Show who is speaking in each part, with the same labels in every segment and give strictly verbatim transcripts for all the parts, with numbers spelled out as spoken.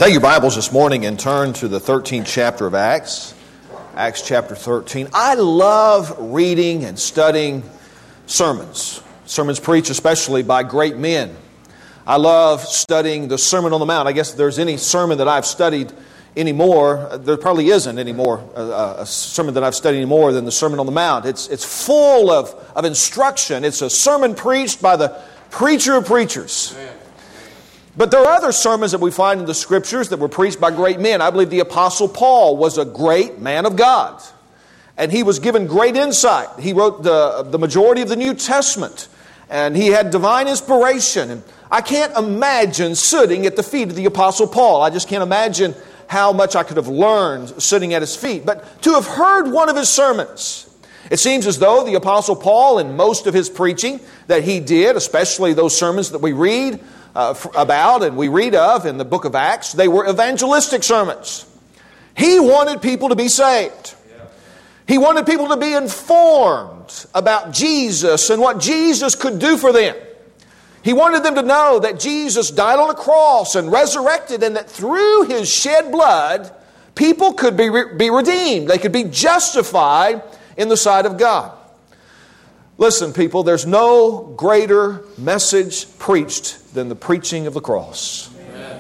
Speaker 1: Take your Bibles this morning and turn to the thirteenth chapter of Acts. Acts chapter thirteen. I love reading and studying sermons. Sermons preached especially by great men. I love studying the Sermon on the Mount. I guess if there's any sermon that I've studied anymore, there probably isn't any more uh, a sermon that I've studied any more than the Sermon on the Mount. It's it's full of, of instruction. It's a sermon preached by the preacher of preachers. Amen. But there are other sermons that we find in the Scriptures that were preached by great men. I believe the Apostle Paul was a great man of God. And he was given great insight. He wrote the, the majority of the New Testament. And he had divine inspiration. And I can't imagine sitting at the feet of the Apostle Paul. I just can't imagine how much I could have learned sitting at his feet. But to have heard one of his sermons, it seems as though the Apostle Paul, in most of his preaching that he did, especially those sermons that we read Uh, about and we read of in the book of Acts, they were evangelistic sermons. He wanted people to be saved. He wanted people to be informed about Jesus and what Jesus could do for them. He wanted them to know that Jesus died on a cross and resurrected, and that through His shed blood, people could be, re- be redeemed. They could be justified in the sight of God. Listen, people, there's no greater message preached than the preaching of the cross. Amen.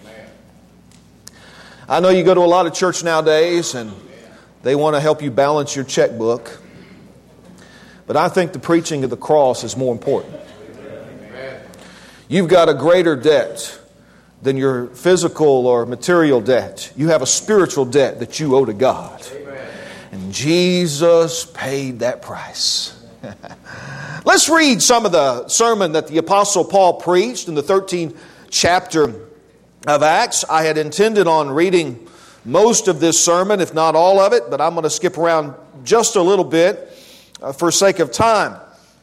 Speaker 1: I know you go to a lot of church nowadays and they want to help you balance your checkbook. But I think the preaching of the cross is more important. You've got a greater debt than your physical or material debt. You have a spiritual debt that you owe to God. And Jesus paid that price. Let's read some of the sermon that the Apostle Paul preached in the thirteenth chapter of Acts. I had intended on reading most of this sermon, if not all of it, but I'm going to skip around just a little bit uh, for sake of time.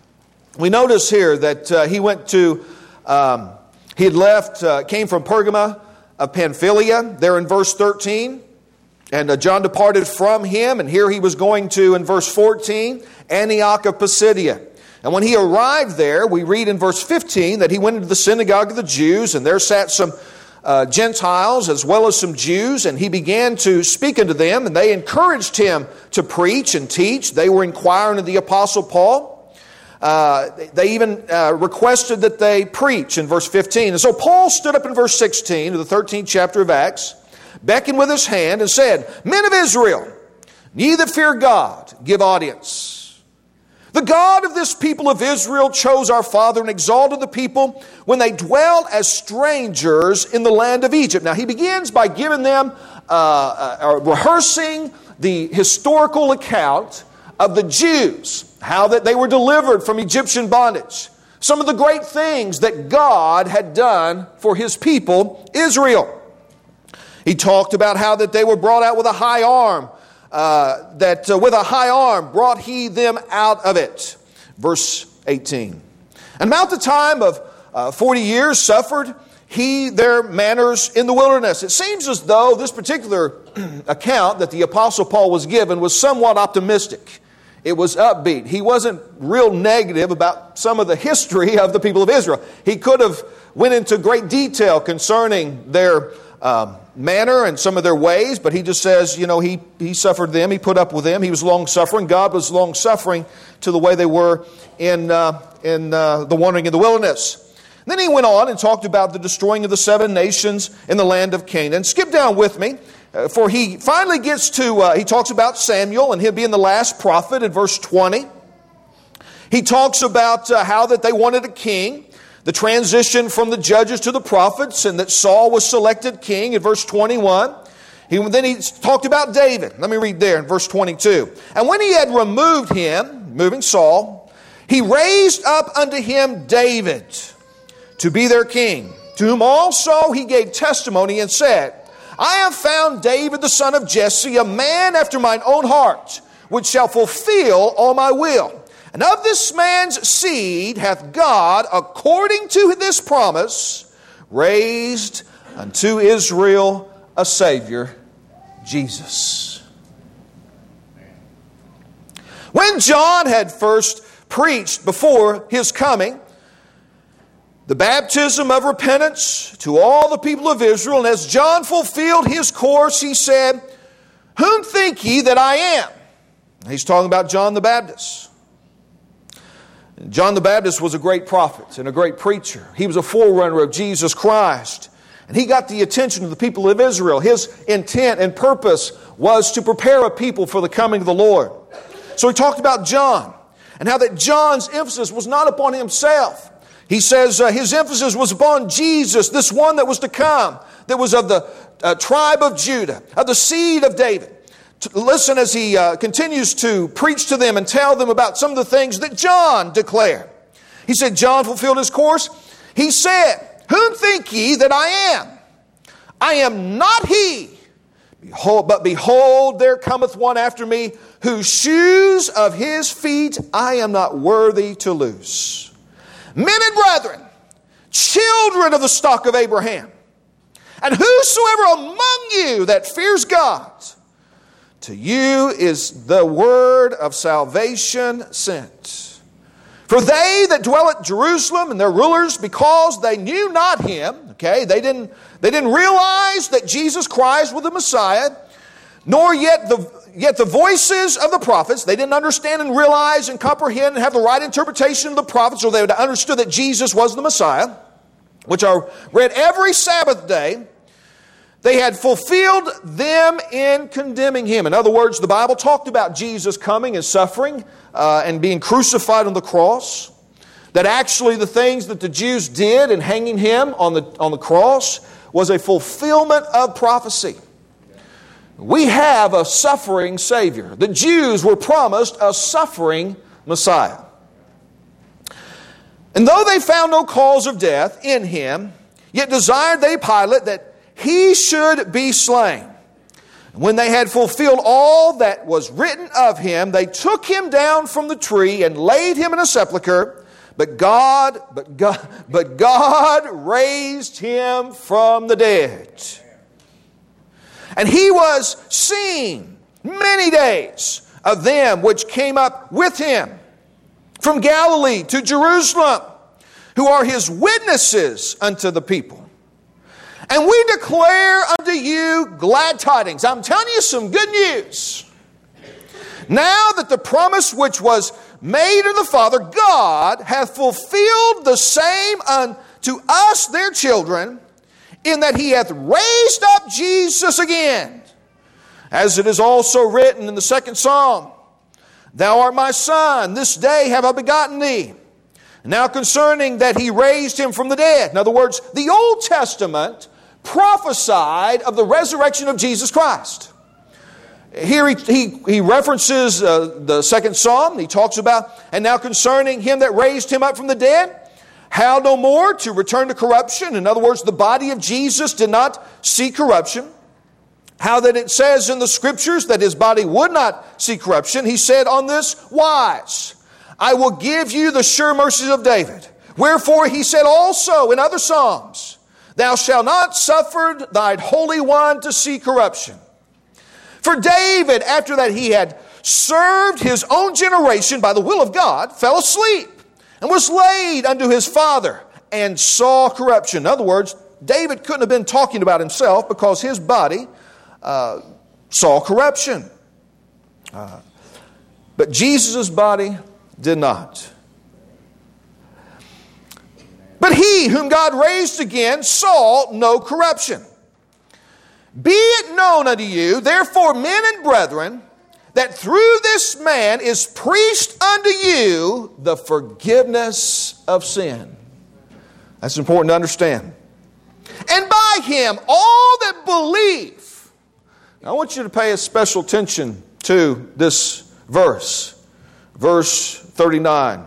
Speaker 1: We notice here that uh, he went to, um, he had left, uh, came from Pergama of Pamphylia, there in verse thirteen. And uh, John departed from him, and here he was going to, in verse fourteen, Antioch of Pisidia. And when he arrived there, we read in verse fifteen that he went into the synagogue of the Jews, and there sat some uh, Gentiles as well as some Jews, and he began to speak unto them, and they encouraged him to preach and teach. They were inquiring of the Apostle Paul. Uh, they even uh, requested that they preach in verse fifteen. And so Paul stood up in verse sixteen of the thirteenth chapter of Acts, beckoned with his hand and said, Men of Israel, ye that fear God, give audience. The God of this people of Israel chose our father and exalted the people when they dwelt as strangers in the land of Egypt. Now he begins by giving them, uh, uh, rehearsing the historical account of the Jews, how that they were delivered from Egyptian bondage. Some of the great things that God had done for His people, Israel. He talked about how that they were brought out with a high arm, uh, that uh, with a high arm brought He them out of it. Verse eighteen. And about the time of uh, forty years suffered He their manners in the wilderness. It seems as though this particular account that the Apostle Paul was given was somewhat optimistic. It was upbeat. He wasn't real negative about some of the history of the people of Israel. He could have went into great detail concerning their Um, manner and some of their ways, but he just says, you know, he, he suffered them, he put up with them, he was long-suffering. God was long-suffering to the way they were in, uh, in uh, the wandering in the wilderness. And then he went on and talked about the destroying of the seven nations in the land of Canaan. Skip down with me, uh, for he finally gets to, uh, he talks about Samuel and him being the last prophet in verse twenty. He talks about uh, how that they wanted a king. The transition from the judges to the prophets, and that Saul was selected king in verse twenty-one. He, then he talked about David. Let me read there in verse twenty-two. And when he had removed him, moving Saul, he raised up unto him David to be their king, to whom also he gave testimony and said, I have found David the son of Jesse, a man after mine own heart, which shall fulfill all my will. And of this man's seed hath God, according to this promise, raised unto Israel a Savior, Jesus. When John had first preached before his coming, the baptism of repentance to all the people of Israel. And as John fulfilled his course, he said, "Whom think ye that I am?" He's talking about John the Baptist. John the Baptist was a great prophet and a great preacher. He was a forerunner of Jesus Christ. And he got the attention of the people of Israel. His intent and purpose was to prepare a people for the coming of the Lord. So he talked about John and how that John's emphasis was not upon himself. He says uh, his emphasis was upon Jesus, this one that was to come, that was of the uh, tribe of Judah, of the seed of David. To listen as he uh, continues to preach to them and tell them about some of the things that John declared. He said, John fulfilled his course. He said, "Whom think ye that I am? I am not he. Behold, but behold, there cometh one after me, whose shoes of his feet I am not worthy to loose. Men and brethren, children of the stock of Abraham, and whosoever among you that fears God, to you is the word of salvation sent. For they that dwell at Jerusalem and their rulers, because they knew not him," okay, they didn't, they didn't realize that Jesus Christ was the Messiah, nor yet the Yet the voices of the prophets, they didn't understand and realize and comprehend and have the right interpretation of the prophets, or they would have understood that Jesus was the Messiah, which are read every Sabbath day. They had fulfilled them in condemning him. In other words, the Bible talked about Jesus coming and suffering uh, and being crucified on the cross. That actually the things that the Jews did in hanging him on the, on the cross was a fulfillment of prophecy. We have a suffering Savior. The Jews were promised a suffering Messiah. And though they found no cause of death in him, yet desired they Pilate that he should be slain. And when they had fulfilled all that was written of him, they took him down from the tree and laid him in a sepulchre. But God, but God, but God raised him from the dead. And he was seen many days of them which came up with him from Galilee to Jerusalem, who are his witnesses unto the people. And we declare unto you glad tidings. I'm telling you some good news. Now that the promise which was made of the Father, God hath fulfilled the same unto us their children, in that he hath raised up Jesus again, as it is also written in the second Psalm, "Thou art my son, this day have I begotten thee." Now concerning that he raised him from the dead. In other words, the Old Testament prophesied of the resurrection of Jesus Christ. Here he, he, he references uh, the second Psalm. He talks about, "And now concerning him that raised him up from the dead, how no more to return to corruption." In other words, the body of Jesus did not see corruption. How that it says in the Scriptures that his body would not see corruption. He said on this wise, "I will give you the sure mercies of David." Wherefore he said also in other Psalms, "Thou shalt not suffer thy Holy One to see corruption." For David, after that he had served his own generation by the will of God, fell asleep, and was laid unto his father, and saw corruption. In other words, David couldn't have been talking about himself because his body uh, saw corruption. Uh, but Jesus' body did not. But he whom God raised again saw no corruption. Be it known unto you, therefore, men and brethren, that through this man is preached unto you the forgiveness of sin. That's important to understand. And by him all that believe. Now I want you to pay a special attention to this verse. Verse thirty-nine.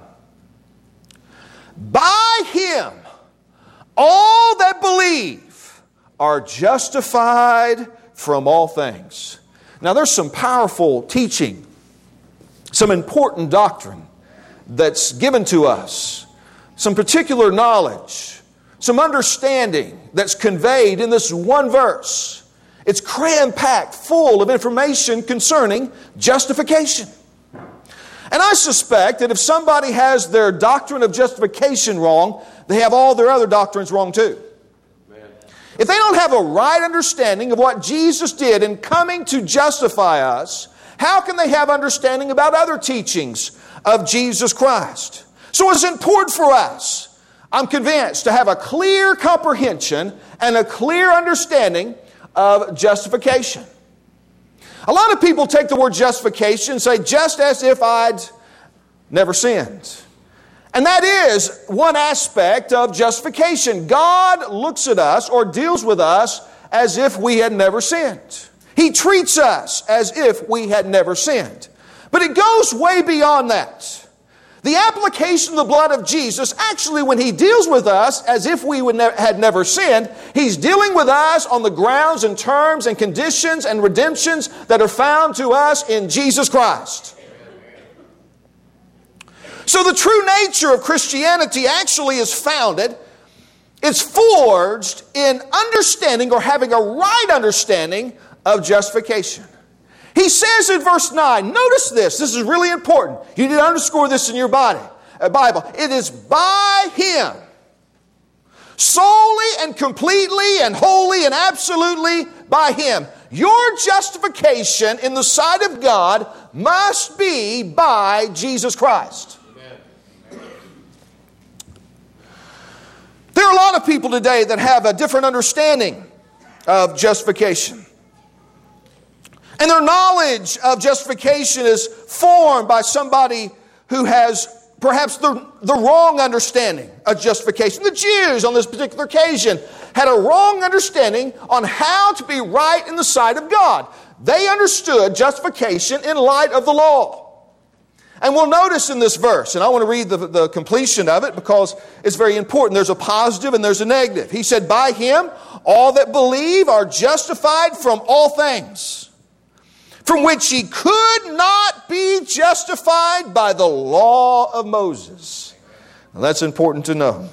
Speaker 1: By him all that believe are justified from all things. Now there's some powerful teaching, some important doctrine that's given to us, some particular knowledge, some understanding that's conveyed in this one verse. It's cram-packed full of information concerning justification. And I suspect that if somebody has their doctrine of justification wrong, they have all their other doctrines wrong too. Amen. If they don't have a right understanding of what Jesus did in coming to justify us, how can they have understanding about other teachings of Jesus Christ? So it's important for us, I'm convinced, to have a clear comprehension and a clear understanding of justification. A lot of people take the word justification and say, just as if I'd never sinned. And that is one aspect of justification. God looks at us or deals with us as if we had never sinned. He treats us as if we had never sinned. But it goes way beyond that. The application of the blood of Jesus, actually when He deals with us as if we would ne- had never sinned, He's dealing with us on the grounds and terms and conditions and redemptions that are found to us in Jesus Christ. So the true nature of Christianity actually is founded, it's forged in understanding or having a right understanding of justification. He says in verse nine, notice this, this is really important. You need to underscore this in your body, uh, Bible. It is by Him, solely and completely and wholly and absolutely by Him. Your justification in the sight of God must be by Jesus Christ. Amen. There are a lot of people today that have a different understanding of justification. And their knowledge of justification is formed by somebody who has perhaps the, the wrong understanding of justification. The Jews on this particular occasion had a wrong understanding on how to be right in the sight of God. They understood justification in light of the law. And we'll notice in this verse, and I want to read the, the completion of it because it's very important. There's a positive and there's a negative. He said, by Him all that believe are justified from all things, from which ye could not be justified by the law of Moses. Now, that's important to know.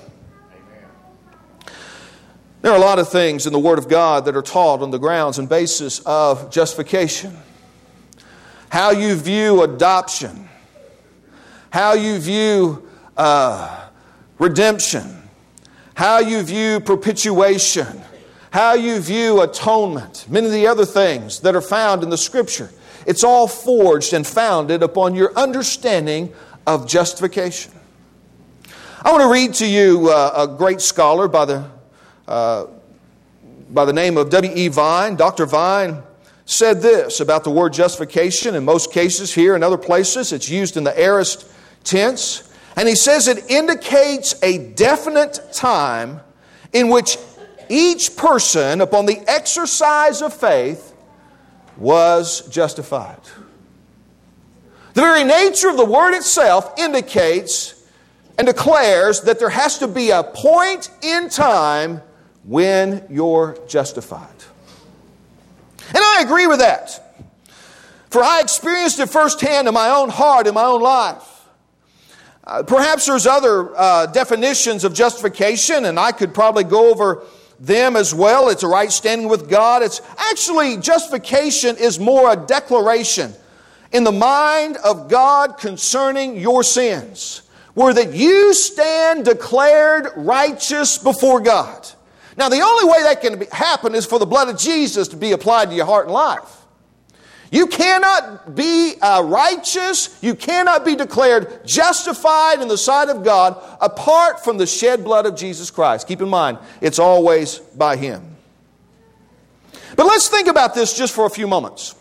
Speaker 1: There are a lot of things in the Word of God that are taught on the grounds and basis of justification. How you view adoption. How you view uh, redemption. How you view propitiation. How you view atonement, many of the other things that are found in the Scripture. It's all forged and founded upon your understanding of justification. I want to read to you uh, a great scholar by the uh, by the name of W E Vine. Doctor Vine said this about the word justification. In most cases here and other places, it's used in the aorist tense. And he says it indicates a definite time in which each person, upon the exercise of faith, was justified. The very nature of the word itself indicates and declares that there has to be a point in time when you're justified. And I agree with that. For I experienced it firsthand in my own heart, in my own life. Uh, perhaps there's other uh, definitions of justification, and I could probably go over them as well. It's a right standing with God. It's actually, justification is more a declaration in the mind of God concerning your sins, where that you stand declared righteous before God. Now, the only way that can happen is for the blood of Jesus to be applied to your heart and life. You cannot be uh, righteous, you cannot be declared justified in the sight of God apart from the shed blood of Jesus Christ. Keep in mind, it's always by Him. But let's think about this just for a few moments.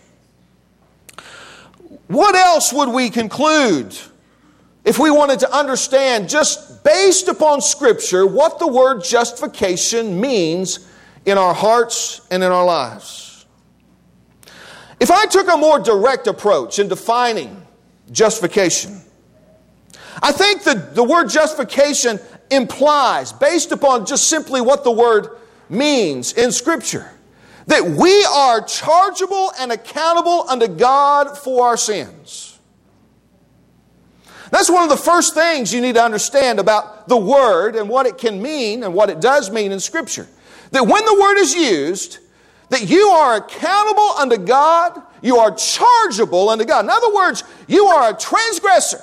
Speaker 1: What else would we conclude if we wanted to understand, just based upon Scripture, what the word justification means in our hearts and in our lives? If I took a more direct approach in defining justification, I think that the word justification implies, based upon just simply what the word means in Scripture, that we are chargeable and accountable unto God for our sins. That's one of the first things you need to understand about the word and what it can mean and what it does mean in Scripture. That when the word is used, that you are accountable unto God, you are chargeable unto God. In other words, you are a transgressor.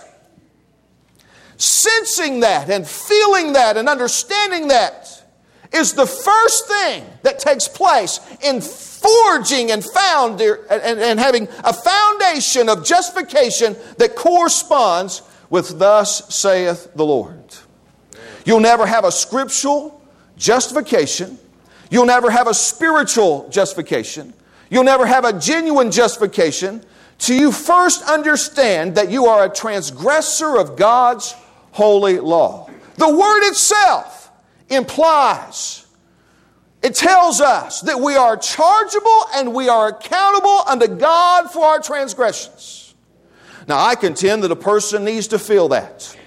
Speaker 1: Sensing that and feeling that and understanding that is the first thing that takes place in forging and found and, and, and having a foundation of justification that corresponds with thus saith the Lord. You'll never have a scriptural justification. You'll never have a spiritual justification. You'll never have a genuine justification till you first understand that you are a transgressor of God's holy law. The word itself implies, it tells us that we are chargeable and we are accountable unto God for our transgressions. Now, I contend that a person needs to feel that.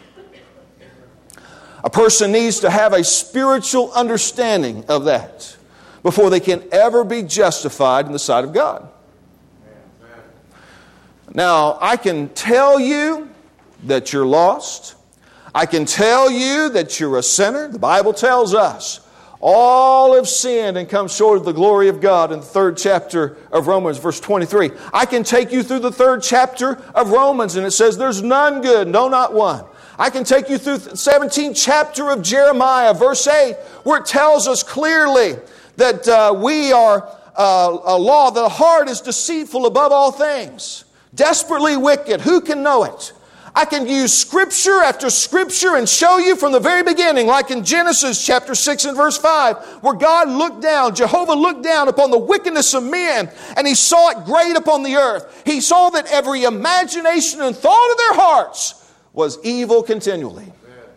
Speaker 1: A person needs to have a spiritual understanding of that before they can ever be justified in the sight of God. Now, I can tell you that you're lost. I can tell you that you're a sinner. The Bible tells us all have sinned and come short of the glory of God in the third chapter of Romans, verse twenty-three. I can take you through the third chapter of Romans, and it says there's none good, no, not one. I can take you through the seventeenth chapter of Jeremiah, verse eight, where it tells us clearly that uh, we are uh, a law, the heart is deceitful above all things, desperately wicked. Who can know it? I can use scripture after scripture and show you from the very beginning, like in Genesis chapter six and verse five, where God looked down, Jehovah looked down upon the wickedness of men, and He saw it great upon the earth. He saw that every imagination and thought of their hearts was evil continually.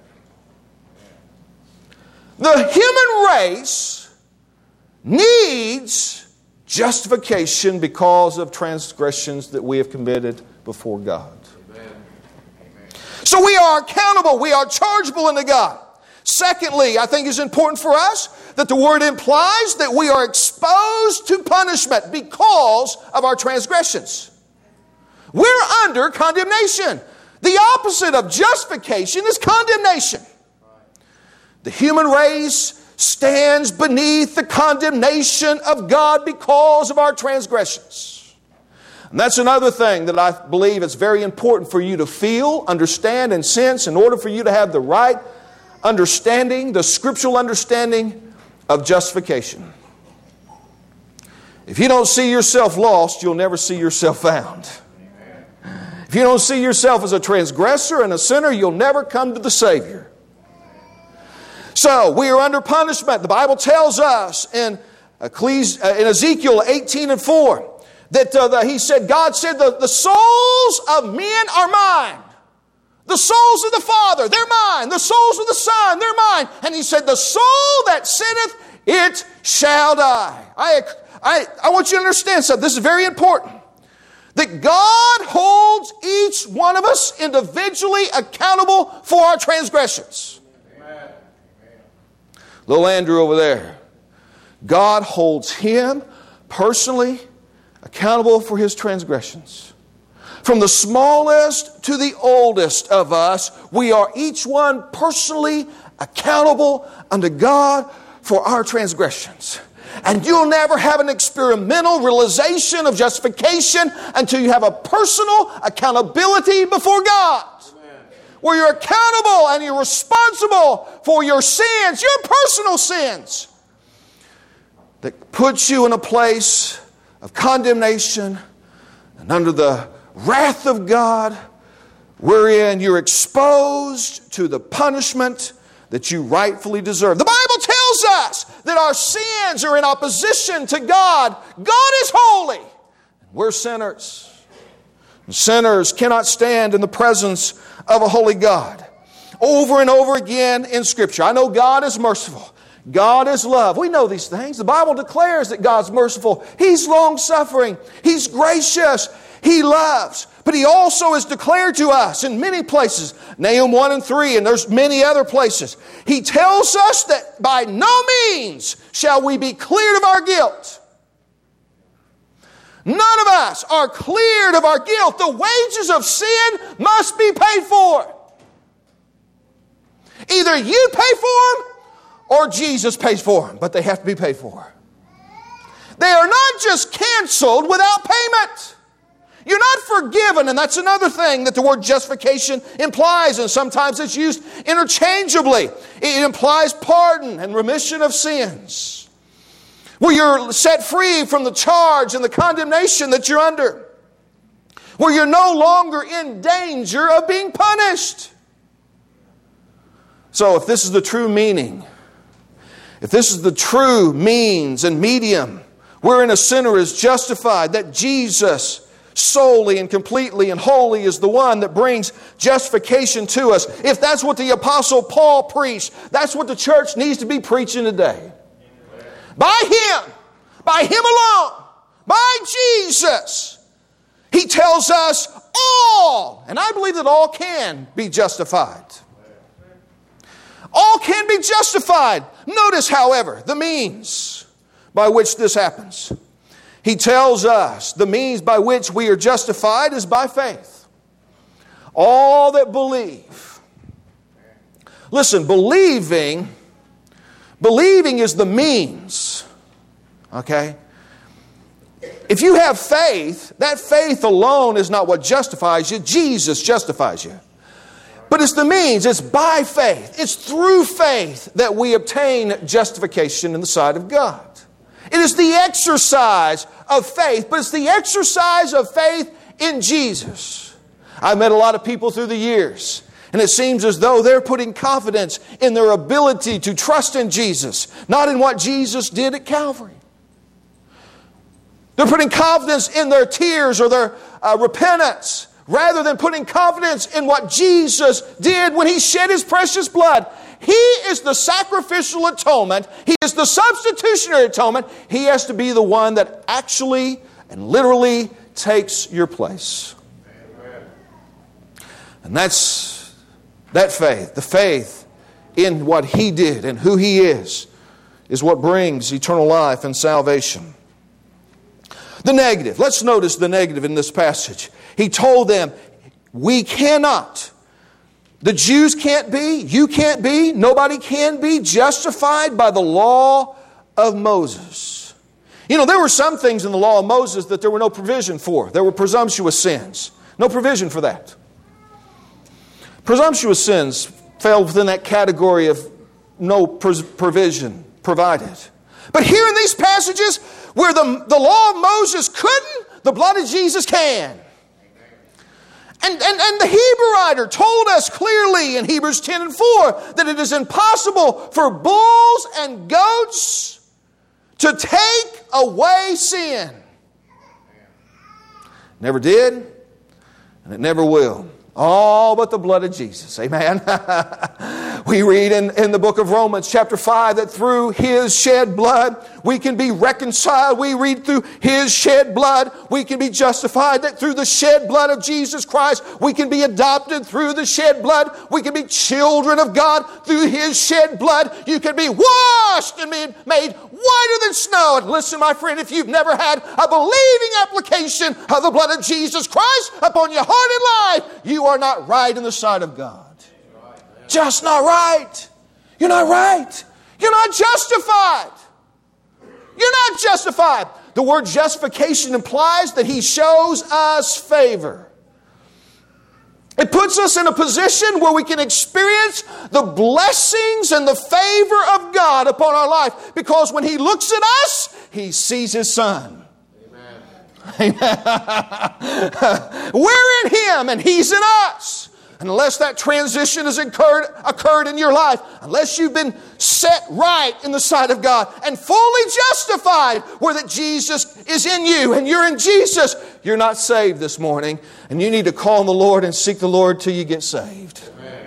Speaker 1: The human race needs justification because of transgressions that we have committed before God. So we are accountable. We are chargeable unto God. Secondly, I think it's important for us that the word implies that we are exposed to punishment because of our transgressions. We're under condemnation. The opposite of justification is condemnation. The human race stands beneath the condemnation of God because of our transgressions. And that's another thing that I believe is very important for you to feel, understand, and sense in order for you to have the right understanding, the scriptural understanding of justification. If you don't see yourself lost, you'll never see yourself found. If you don't see yourself as a transgressor and a sinner, you'll never come to the Savior. So, we are under punishment. The Bible tells us in, Ecclesi- in Ezekiel eighteen and four, that uh, the, he said, God said, the, the souls of men are mine. The souls of the Father, they're mine. The souls of the Son, they're mine. And He said, the soul that sinneth, it shall die. I, I, I want you to understand something. This is very important. That God holds each one of us individually accountable for our transgressions. Amen. Little Andrew over there. God holds him personally accountable for his transgressions. From the smallest to the oldest of us, we are each one personally accountable unto God for our transgressions. And you'll never have an experimental realization of justification until you have a personal accountability before God. Amen. Where you're accountable and you're responsible for your sins, your personal sins, that puts you in a place of condemnation and under the wrath of God, wherein you're exposed to the punishment that you rightfully deserve. The Bible tells us that our sins are in opposition to God. God is holy. We're sinners. And sinners cannot stand in the presence of a holy God. Over and over again in Scripture, I know God is merciful. God is love. We know these things. The Bible declares that God's merciful. He's long-suffering. He's gracious. He loves. But He also is declared to us in many places, Nahum one and three, and there's many other places. He tells us that by no means shall we be cleared of our guilt. None of us are cleared of our guilt. The wages of sin must be paid for. Either you pay for them or Jesus pays for them, but they have to be paid for. They are not just canceled without payment. You're not forgiven, and that's another thing that the word justification implies, and sometimes it's used interchangeably. It implies pardon and remission of sins, where you're set free from the charge and the condemnation that you're under, where you're no longer in danger of being punished. So if this is the true meaning, if this is the true means and medium wherein a sinner is justified, that Jesus solely and completely and wholly is the one that brings justification to us. If that's what the Apostle Paul preached, that's what the church needs to be preaching today. By Him, by Him alone, by Jesus, He tells us all, and I believe that all can be justified. All can be justified. Notice, however, the means by which this happens. He tells us the means by which we are justified is by faith. All that believe. Listen, believing, believing is the means. Okay? If you have faith, that faith alone is not what justifies you. Jesus justifies you. But it's the means. It's by faith. It's through faith that we obtain justification in the sight of God. It is the exercise of faith, but it's the exercise of faith in Jesus. I've met a lot of people through the years, and it seems as though they're putting confidence in their ability to trust in Jesus, not in what Jesus did at Calvary. They're putting confidence in their tears or their uh, repentance, rather than putting confidence in what Jesus did when He shed His precious blood. He is the sacrificial atonement. He is the substitutionary atonement. He has to be the one that actually and literally takes your place. Amen. And that's that faith, the faith in what He did and who He is, is what brings eternal life and salvation. The negative. Let's notice the negative in this passage. He told them, we cannot. The Jews can't be, you can't be, nobody can be justified by the law of Moses. You know, there were some things in the law of Moses that there were no provision for. There were presumptuous sins. No provision for that. Presumptuous sins fell within that category of no provision provided. But here in these passages, where the, the law of Moses couldn't, the blood of Jesus can. And, and, and the Hebrew writer told us clearly in Hebrews ten and four that it is impossible for bulls and goats to take away sin. Never did, and it never will. All but the blood of Jesus. Amen. We read in, in the book of Romans chapter five that through His shed blood we can be reconciled. We read through His shed blood we can be justified. That through the shed blood of Jesus Christ we can be adopted. Through the shed blood we can be children of God. Through His shed blood you can be washed and be made whiter than snow. And listen, my friend, if you've never had a believing application of the blood of Jesus Christ upon your heart and life, you are not right in the sight of God. Just not right. You're not right. You're not justified. You're not justified. The word justification implies that He shows us favor. It puts us in a position where we can experience the blessings and the favor of God upon our life. Because when He looks at us, He sees His Son. Amen. Amen. We're in Him and He's in us. And unless that transition has occurred, occurred in your life, unless you've been set right in the sight of God and fully justified where that Jesus is in you and you're in Jesus, you're not saved this morning. And you need to call on the Lord and seek the Lord till you get saved. Amen.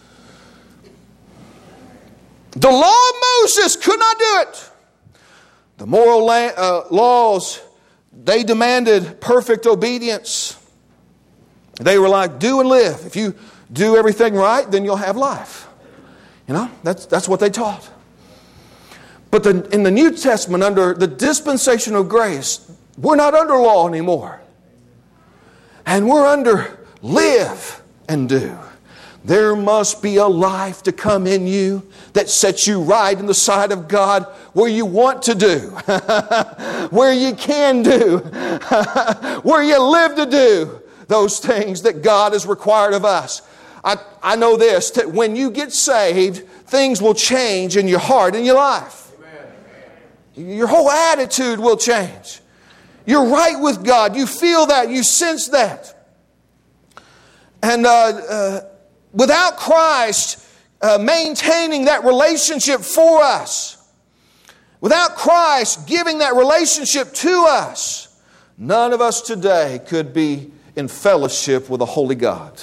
Speaker 1: The law of Moses could not do it. The moral la- uh, laws, they demanded perfect obedience. They were like, do and live. If you do everything right, then you'll have life. You know, that's, that's what they taught. But the, in the New Testament, under the dispensation of grace, we're not under law anymore. And we're under live and do. There must be a life to come in you that sets you right in the sight of God, where you want to do, where you can do, where you live to do those things that God has required of us. I, I know this, that when you get saved, things will change in your heart and your life. Amen. Your whole attitude will change. You're right with God. You feel that. You sense that. And uh, uh, without Christ uh, maintaining that relationship for us, without Christ giving that relationship to us, none of us today could be in fellowship with a holy God.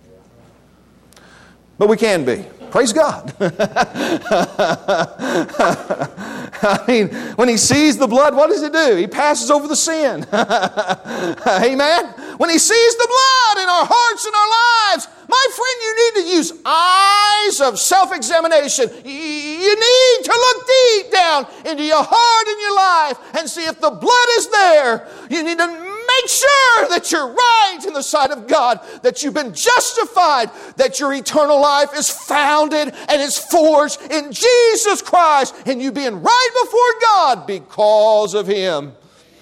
Speaker 1: But we can be. Praise God. I mean, when He sees the blood, what does He do? He passes over the sin. Amen? When He sees the blood in our hearts and our lives, my friend, you need to use eyes of self-examination. You need to look deep down into your heart and your life and see if the blood is there. You need to make sure that you're right in the sight of God, that you've been justified, that your eternal life is founded and is forged in Jesus Christ, and you being right before God because of Him.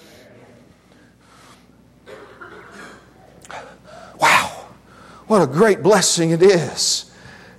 Speaker 1: Wow, what a great blessing it is.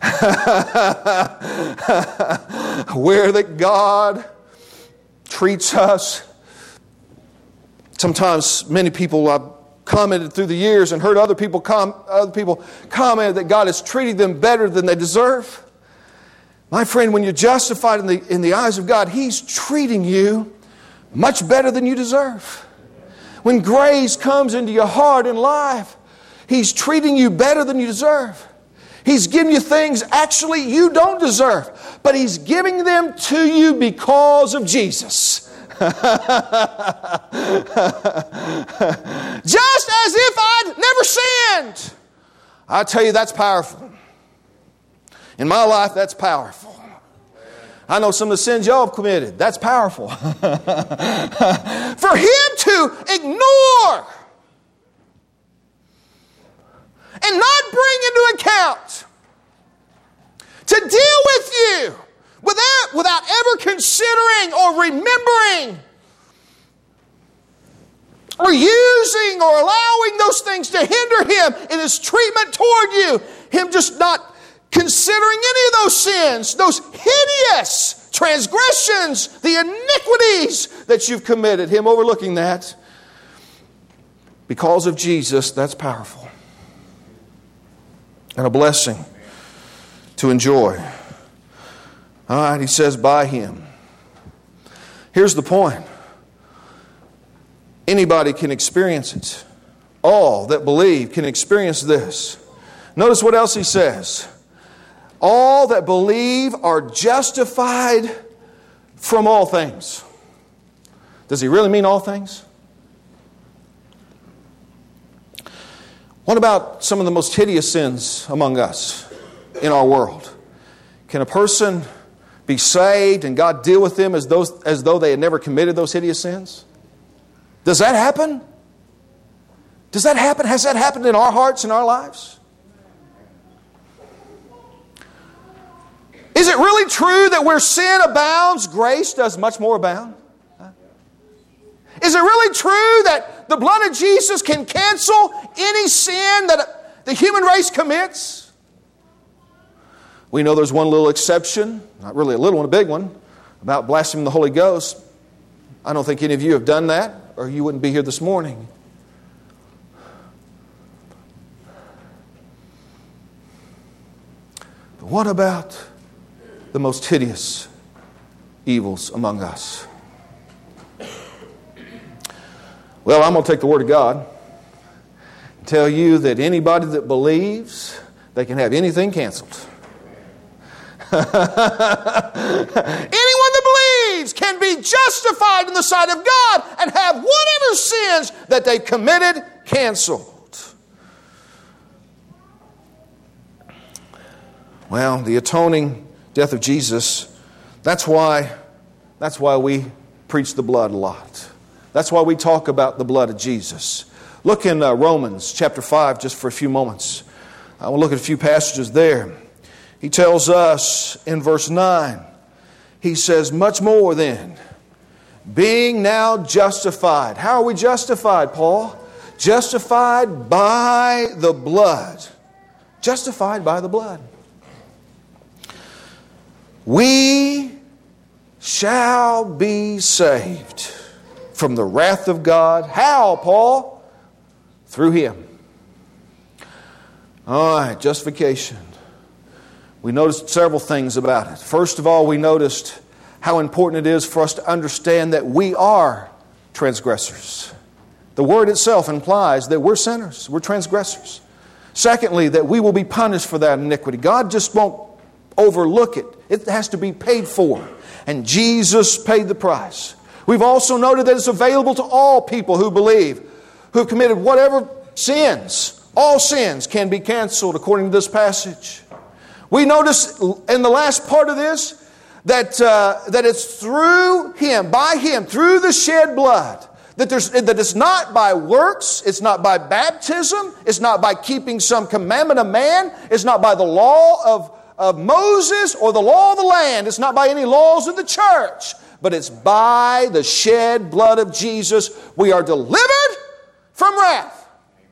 Speaker 1: Where that God treats us. Sometimes many people I've commented through the years and heard other people com- other people comment that God is treating them better than they deserve. My friend, when you're justified in the in the eyes of God, He's treating you much better than you deserve. When grace comes into your heart and life, He's treating you better than you deserve. He's giving you things actually you don't deserve, but He's giving them to you because of Jesus. Just as if I'd never sinned. I tell you, that's powerful. In my life, that's powerful. I know some of the sins y'all have committed. That's powerful. For Him to ignore and not bring into account, to deal with you without, without ever considering or remembering or using or allowing those things to hinder Him in His treatment toward you. Him just not considering any of those sins, those hideous transgressions, the iniquities that you've committed. Him overlooking that. Because of Jesus, that's powerful. And a blessing to enjoy. All right, He says, by Him. Here's the point. Anybody can experience it. All that believe can experience this. Notice what else He says. All that believe are justified from all things. Does He really mean all things? What about some of the most hideous sins among us in our world? Can a person be saved and God deal with them as though, as though they had never committed those hideous sins? Does that happen? Does that happen? Has that happened in our hearts and our lives? Is it really true that where sin abounds, grace does much more abound? Is it really true that the blood of Jesus can cancel any sin that the human race commits? We know there's one little exception, not really a little one, a big one, about blaspheming the Holy Ghost. I don't think any of you have done that, or you wouldn't be here this morning. But what about the most hideous evils among us? Well, I'm going to take the Word of God and tell you that anybody that believes, they can have anything canceled. Anyone that believes can be justified in the sight of God and have whatever sins that they committed canceled. Well, the atoning death of Jesus, that's why, that's why we preach the blood a lot. That's why we talk about the blood of Jesus. Look in uh, Romans chapter five just for a few moments. I will look at a few passages there. He tells us in verse nine, he says, much more then, being now justified. How are we justified, Paul? Justified by the blood. Justified by the blood. We shall be saved from the wrath of God. How, Paul? Through Him. All right, justification. We noticed several things about it. First of all, we noticed how important it is for us to understand that we are transgressors. The word itself implies that we're sinners, we're transgressors. Secondly, that we will be punished for that iniquity. God just won't overlook it. It has to be paid for. And Jesus paid the price. We've also noted that it's available to all people who believe, who have committed whatever sins. All sins can be canceled according to this passage. We notice in the last part of this that, uh, that it's through Him, by Him, through the shed blood. That, there's, that it's not by works, it's not by baptism, it's not by keeping some commandment of man, it's not by the law of, of Moses or the law of the land, it's not by any laws of the church, but it's by the shed blood of Jesus we are delivered from wrath.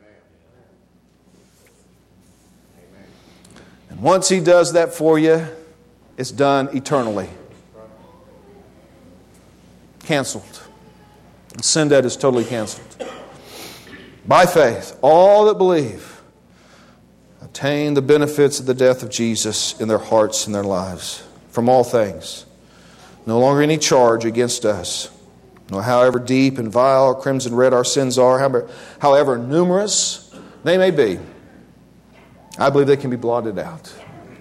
Speaker 1: And once He does that for you, it's done eternally. Canceled. Sin debt is totally canceled. By faith, all that believe obtain the benefits of the death of Jesus in their hearts and their lives from all things. No longer any charge against us. No, however deep and vile, crimson red our sins are, however, however numerous they may be, I believe they can be blotted out.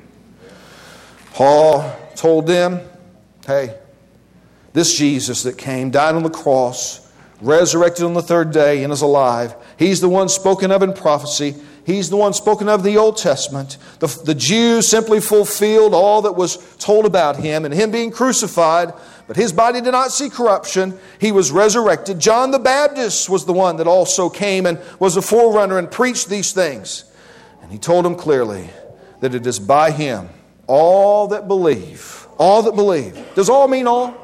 Speaker 1: Paul told them, hey, this Jesus that came, died on the cross, resurrected on the third day and is alive. He's the one spoken of in prophecy. He's the one spoken of in the Old Testament. The, the Jews simply fulfilled all that was told about Him and Him being crucified. But His body did not see corruption. He was resurrected. John the Baptist was the one that also came and was a forerunner and preached these things. And he told them clearly that it is by Him, all that believe, all that believe. Does all mean all?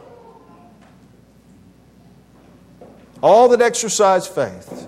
Speaker 1: All that exercise faith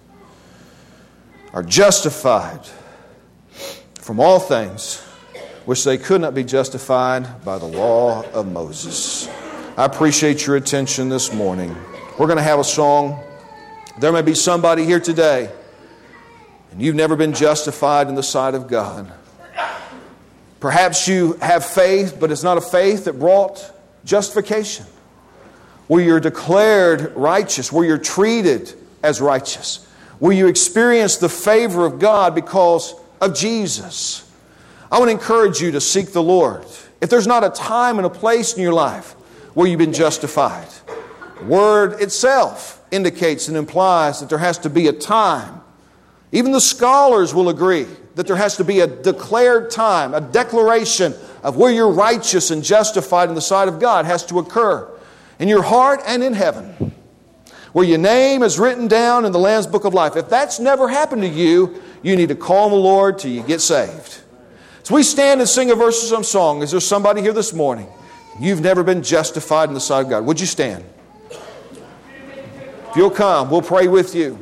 Speaker 1: are justified from all things which they could not be justified by the law of Moses. I appreciate your attention this morning. We're going to have a song. There may be somebody here today and you've never been justified in the sight of God. Perhaps you have faith, but it's not a faith that brought justification. Where you're declared righteous, where you're treated as righteous, where you experience the favor of God because of Jesus. I want to encourage you to seek the Lord. If there's not a time and a place in your life where you've been justified, the word itself indicates and implies that there has to be a time. Even the scholars will agree that there has to be a declared time, a declaration of where you're righteous and justified in the sight of God has to occur. In your heart and in heaven, where your name is written down in the Lamb's Book of Life. If that's never happened to you, you need to call on the Lord till you get saved. So we stand and sing a verse of some song. Is there somebody here this morning? You've never been justified in the sight of God. Would you stand? If you'll come, we'll pray with you.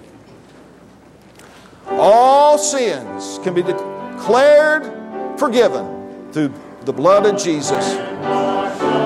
Speaker 1: All sins can be declared forgiven through the blood of Jesus.